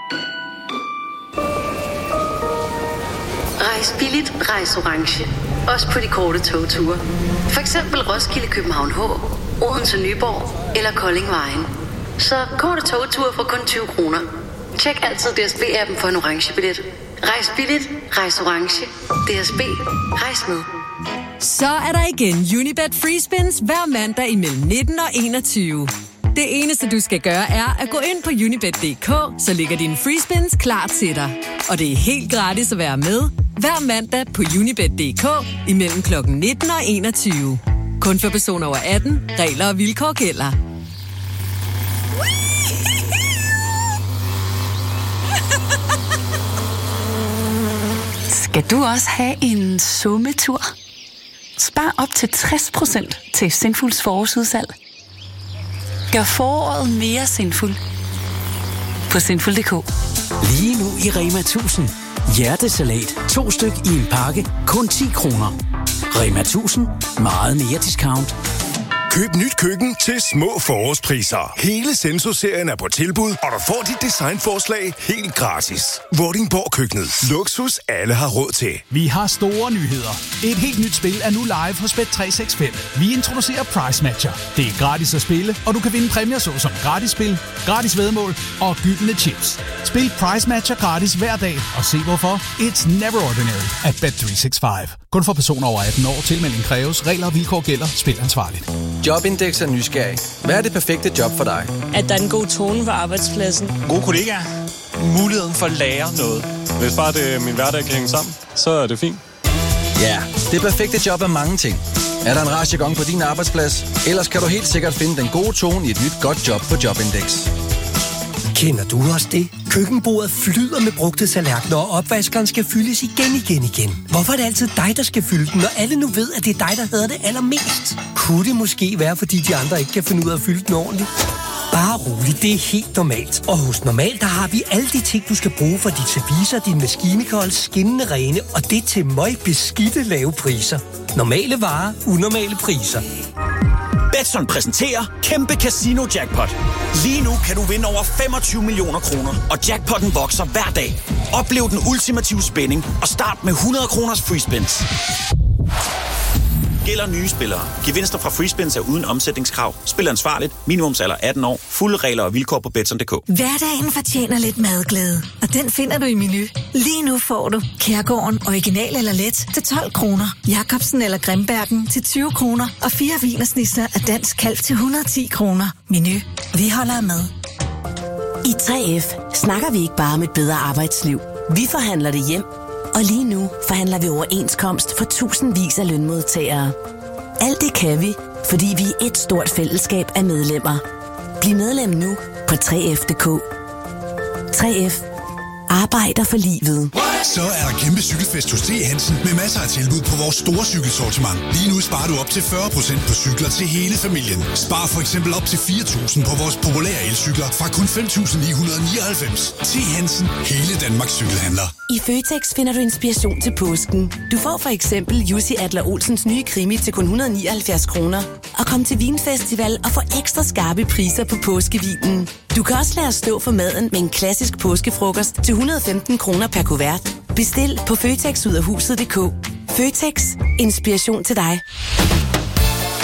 S13: Rejs billigt, rejs orange. Også på de korte togture. For eksempel Roskilde, København H, Odense, Nyborg eller Kolding Vejen. Så korte togture for kun 20 kroner. Tjek altid DSB-appen for en orange billet. Rejs billigt, rejs orange. DSB, rejs med.
S14: Så er der igen Unibet Free Spins hver mandag imellem 19 og 21. Det eneste, du skal gøre, er at gå ind på unibet.dk, så ligger dine free spins klar til dig. Og det er helt gratis at være med hver mandag på unibet.dk imellem kl. 19 og 21. Kun for personer over 18. Regler og vilkår gælder.
S28: Skal du også have en summetur? Spar op til 60% til Sinfuls forårsudsalg. Gør foråret mere sinfuld på sinful.dk.
S29: Lige nu i Rema 1000. Hjertesalat 2 styk i en pakke. Kun 10 kroner. Rema 1000. Meget mere discount.
S22: Køb nyt køkken til små forårspriser. Hele Senso-serien er på tilbud, og du får dit designforslag helt gratis. Vordingborg Køkkenet. Luksus alle har råd til.
S30: Vi har store nyheder. Et helt nyt spil er nu live hos Bet365. Vi introducerer Price Matcher. Det er gratis at spille, og du kan vinde præmier såsom gratis spil, gratis væddemål og gyldne chips. Spil Price Matcher gratis hver dag, og se hvorfor. It's never ordinary at Bet365. Kun for personer over 18 år. Tilmelding kræves. Regler og vilkår gælder. Spil ansvarligt.
S31: Jobindex er nysgerrig. Hvad er det perfekte job for dig?
S21: At der er en god tone på arbejdspladsen.
S20: Gode kollegaer. Muligheden for at lære noget. Hvis bare det min hverdag kan hænge sammen, så er det fint.
S31: Ja, det perfekte job er mange ting. Er der en rar jargon på din arbejdsplads? Ellers kan du helt sikkert finde den gode tone i et nyt godt job på Jobindex.
S32: Kender du også det? Køkkenbordet flyder med brugte tallerkener, og opvaskeren skal fyldes igen. Hvorfor er det altid dig, der skal fylde den, når alle nu ved, at det er dig, der hader det allermest? Kunne det måske være, fordi de andre ikke kan finde ud af at fylde den ordentligt? Bare roligt, det er helt normalt. Og hos Normal, der har vi alle de ting, du skal bruge for dit service, din maskinikold, skinnende rene, og det til møgbeskidte lave priser. Normale varer, unormale priser.
S33: Betson præsenterer Kæmpe Casino Jackpot. Lige nu kan du vinde over 25 millioner kroner, og jackpotten vokser hver dag. Oplev den ultimative spænding og start med 100 kroners free spins. Gælder nye spillere. Gevinster fra free spins er uden omsætningskrav. Spil ansvarligt. Minimumsalder 18 år. Fulde regler og vilkår på Betson.dk.
S27: Hverdagen fortjener lidt madglæde, og den finder du i Menu. Lige nu får du Kærgården original eller let til 12 kroner, Jacobsen eller Grimbergen til 20 kroner og 4 wienersnitzer af dansk kalv til 110 kroner. Menu. Vi holder med.
S1: I 3F snakker vi ikke bare om et bedre arbejdsliv. Vi forhandler det hjem. Og lige nu forhandler vi overenskomst for tusindvis af lønmodtagere. Alt det kan vi, fordi vi er et stort fællesskab af medlemmer. Bliv medlem nu på 3F.dk. 3F. Arbejder for livet.
S22: Så er der kæmpe cykelfest hos T. Hansen med masser af tilbud på vores store cykelsortiment. Lige nu sparer du op til 40% på cykler til hele familien. Spar for eksempel op til 4.000 på vores populære elcykler fra kun 5.999. T. Hansen. Hele Danmarks cykelhandler.
S1: I Føtex finder du inspiration til påsken. Du får for eksempel Jussi Adler Olsens nye krimi til kun 179 kroner. Og kom til Vinfestival og få ekstra skarpe priser på påskevinen. Du kan også lade os stå for maden med en klassisk påskefrokost til 115 kroner per kuvert. Bestil på føtexudafhuset.dk. Føtex. Inspiration til dig.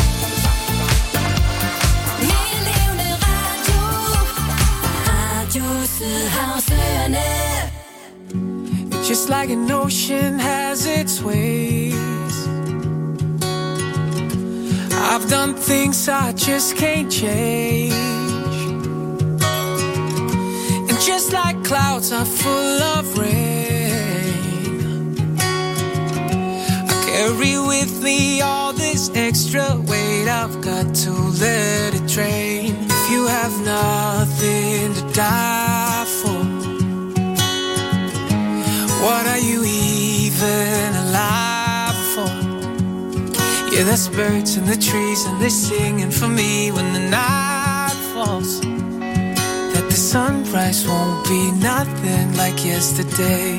S2: Just like an ocean has its ways, I've done things I just can't change. And just like clouds are full of rain, I carry with me all this extra weight. I've got to let it drain. If you have nothing to die for, what are you even alive for? Yeah, there's birds in the trees and they're singing for me when the night falls. That the sunrise won't be nothing like yesterday.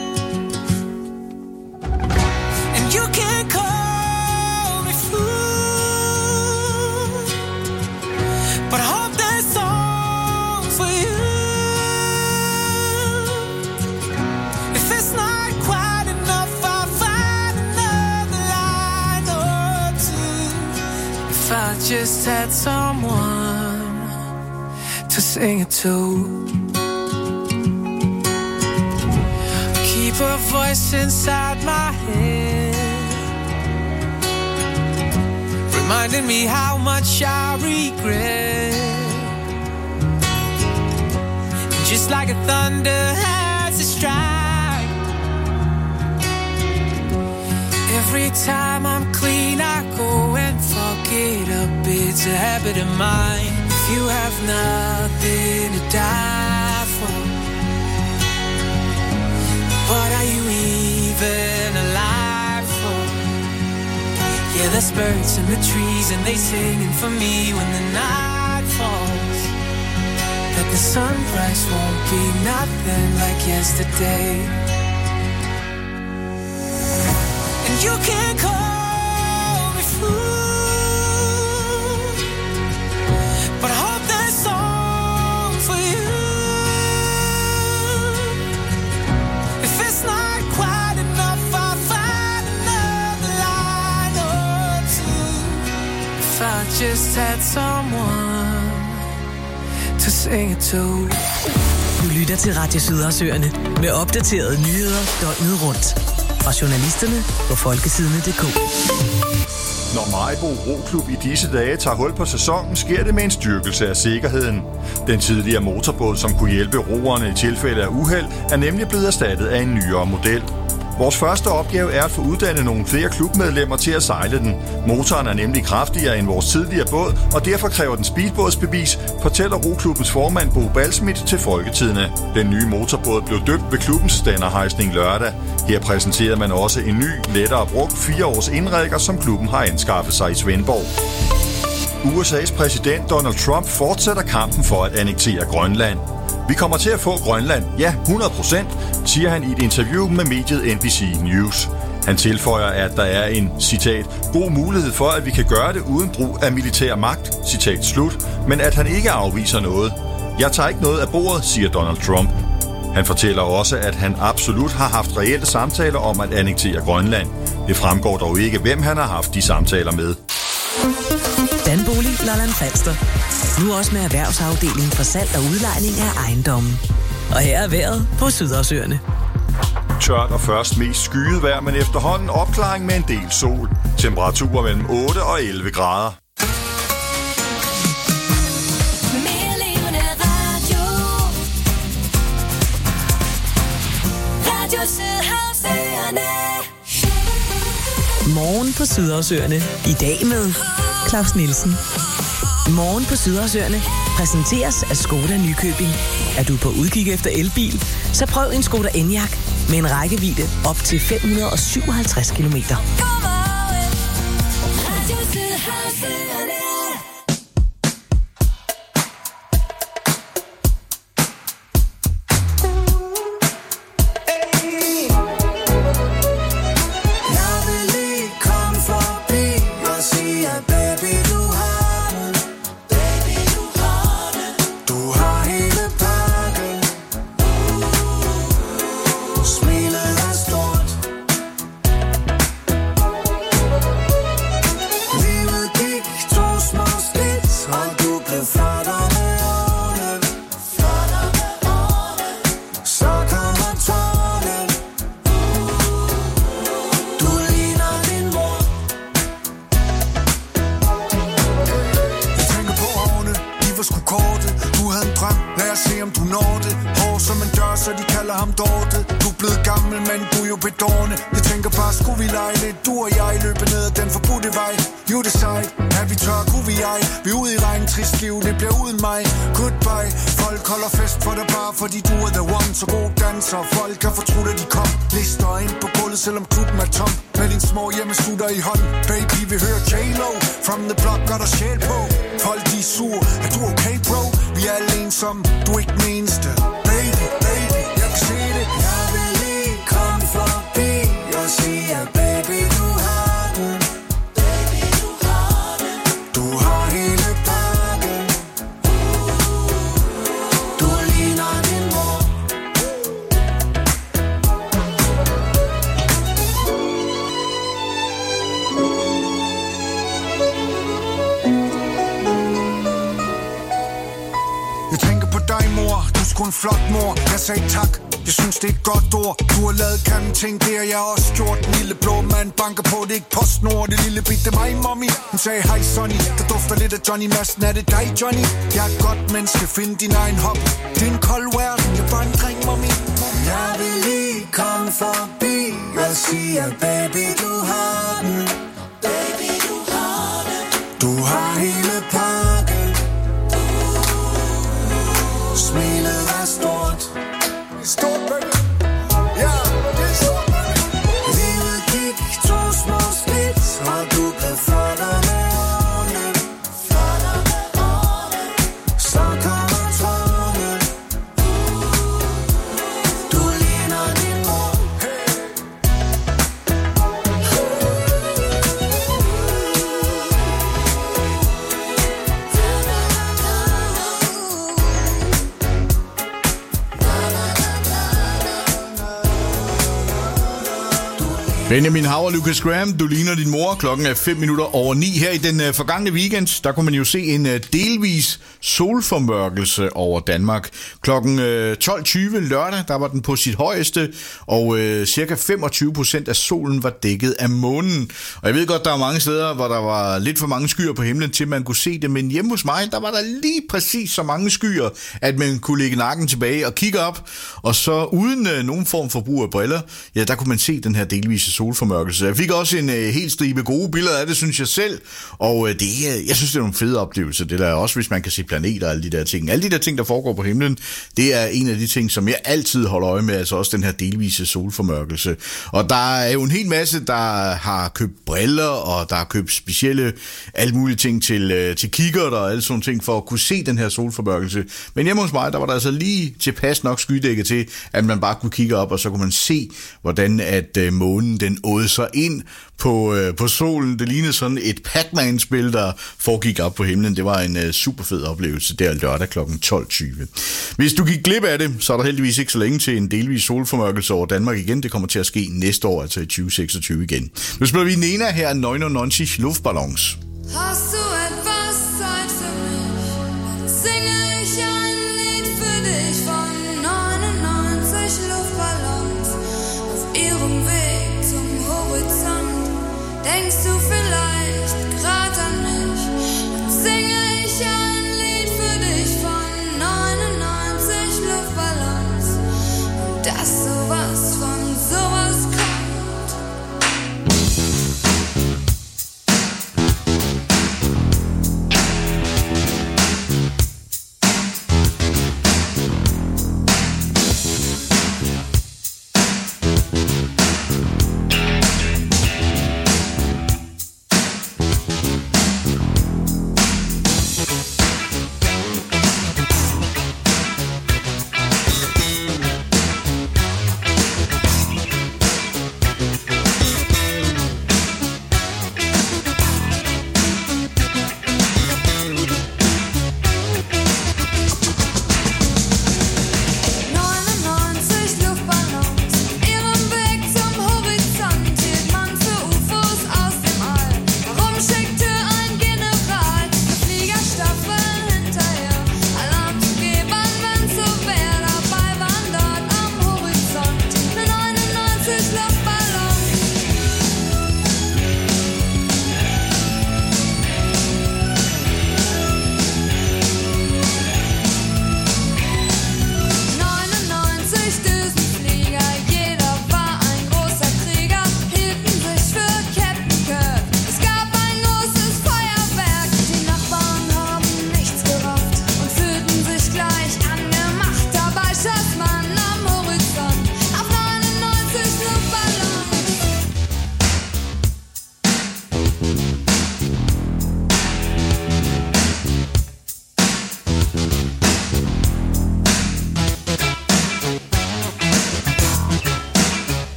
S2: And you can call me fool, but I hope there's song for you. If I just had someone to sing it to, keep a voice inside my head, reminding me how much I regret. And just like a thunder has a strike, every time I'm clean I go and fuck it up. It's a habit of mine. If you have nothing to die for, what are you even alive for? Yeah, there's birds in the trees and they singing for me when the night falls. That the sunrise won't be nothing like yesterday. And you can call me fool, but I hope there's song for you. If it's not quite enough, I'll find another line or two. If I just had someone to sing it to.
S1: Du lytter til Radio Sydhavsøerne med opdaterede nyheder døgnet rundt. Fra journalisterne på folkesidene.dk.
S3: Når Maribo Roklub i disse dage tager hul på sæsonen, sker det med en styrkelse af sikkerheden. Den tidligere motorbåd, som kunne hjælpe roerne i tilfælde af uheld, er nemlig blevet erstattet af en nyere model. Vores første opgave er at få uddannet nogle flere klubmedlemmer til at sejle den. Motoren er nemlig kraftigere end vores tidligere båd, og derfor kræver den speedbådsbevis, fortæller Roklubbens formand Bo Balsmith til Folketidene. Den nye motorbåd blev døbt ved klubbens stænderhejsning lørdag. Her præsenterede man også en ny, lettere brugt 4-års indrækker, som klubben har anskaffet sig i Svendborg. USA's præsident Donald Trump fortsætter kampen for at annektere Grønland. Vi kommer til at få Grønland, ja 100%, siger han i et interview med mediet NBC News. Han tilføjer, at der er en, citat, god mulighed for, at vi kan gøre det uden brug af militær magt, citat slut, men at han ikke afviser noget. Jeg tager ikke noget af bordet, siger Donald Trump. Han fortæller også, at han absolut har haft reelle samtaler om at annektere Grønland. Det fremgår dog ikke, hvem han har haft de samtaler med.
S1: Danbolig Lolland Falster. Nu også med erhvervsafdelingen for salg og udlejning af ejendommen. Og her er vejret på Sydhavsøerne.
S3: Tørt og først mest skyet vejr, men efterhånden opklaring med en del sol. Temperaturer mellem 8 og 11 grader.
S1: Morgen på Sydhavsøerne. I dag med Claus Nielsen. Morgen på Sydhavsøerne præsenteres af Skoda Nykøbing. Er du på udkig efter elbil? Så prøv en Skoda Enyaq med en rækkevidde op til 557 kilometer.
S4: så de kalder ham Dorte. Du er blevet gammel, men du er jo bedårende. Jeg tænker bare, skulle vi lege lidt, du og jeg løbe ned ad den forbudte vej. You decide, er vi tør, kunne vi ej. Vi er ude i regn, trist liv, det bliver uden mig. Goodbye, folk holder fest for dig bare, fordi du er the one. Så god danser, folk kan fortrude, at de kom. Lister ind på gulvet, selvom klubben er tom. Med din små hjemmesutter i hånden. Baby, vi hører J-Lo. From the block, gør der sjæl på. Folk, de er sur, er du okay, bro? Vi er alle ensomme, du er ikke den eneste. Baby, baby, jeg kan se det. Jeg vil lige komme forbi og sige, at baby, du har den. Baby, du har den. Du har hele pakken. Du ligner din mor. Jeg tænker på dig, mor. Du er sgu en flot mor. Jeg sagde tak. Jeg synes, det er et godt ord. Du har lavet kæmpe ting, det har jeg også gjort. Den lille blå mand banker på, det er ikke PostNord. Det lille bit, det er mig, mommy. Hun sagde, hej Sonny. Der dufter lidt af Johnny Madsen. Er det dig, Johnny? Jeg er et godt menneske. Find din egen hop. Det er en kold verden. Jeg er bare en dreng, mommy. Jeg vil lige komme forbi og sige, at baby, du har den. Baby, du har den. Du har hele pakken. Smilet er stort. Stort, baby. Ja, det er stort, baby. Livet gik 2 små skridt, og du blev flottere med årene. Flottere med årene. Så kommer tårne. Du ligner din mor.
S6: Benjamin Hav og Lucas Graham, du ligner din mor. Klokken er 9:05 her i den forgangne weekend. Der kunne man jo se en delvis solformørkelse over Danmark. Klokken 12:20 lørdag, der var den på sit højeste, og cirka 25% af solen var dækket af månen. Og jeg ved godt, der er mange steder, hvor der var lidt for mange skyer på himlen, til man kunne se det, men hjemme hos mig, der var der lige præcis så mange skyer, at man kunne lægge nakken tilbage og kigge op, og så uden nogen form for brug af briller, ja, der kunne man se den her delvise solformørkelse. Jeg fik også en helt stribe gode billeder af det, synes jeg selv, og jeg synes, det er nogle fede oplevelser. Det der også, hvis man kan se planeter og alle de der ting. Alle de der ting, der foregår på himlen, det er en af de ting, som jeg altid holder øje med, altså også den her delvise solformørkelse. Og der er jo en hel masse, der har købt briller, og der har købt specielle alle mulige ting til kikkert og alle sådan ting, for at kunne se den her solformørkelse. Men hjemme hos mig, der var der altså lige tilpas nok skydækket til, at man bare kunne kigge op, og så kunne man se, hvordan at månen den åd sig ind på solen. Det lignede sådan et Pac-Man-spil, der foregik op på himlen. Det var en super fed oplevelse der lørdag kl. 12:20. Hvis du gik glip af det, så er der heldigvis ikke så længe til en delvis solformørkelse over Danmark igen. Det kommer til at ske næste år, altså i 2026 igen. Nu spiller vi Nena her, 99 Luftballons.
S7: Hast du etwas Zeit für mich? Singe ich ein Lied für dich von 99 Luftballons auf ihrem Weg zum Horizont. Denkst du vielleicht grad an mich? Dann singe ich ein Lied für dich von 99 Luftballons und dass sowas von sowas kommt.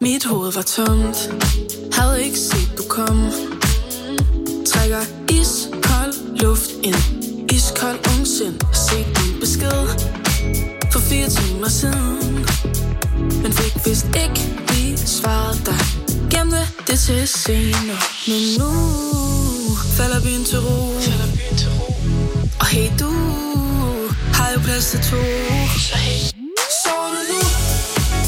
S5: Mit hoved var tomt, havde ikke set du kom. Trækker iskold luft ind, iskold ungsind. Set din besked for 4 timer siden, men fik vist ikke lige svaret dig. Gemte det til senere, men nu falder byen til ro. Og hey, du har jo plads til 2.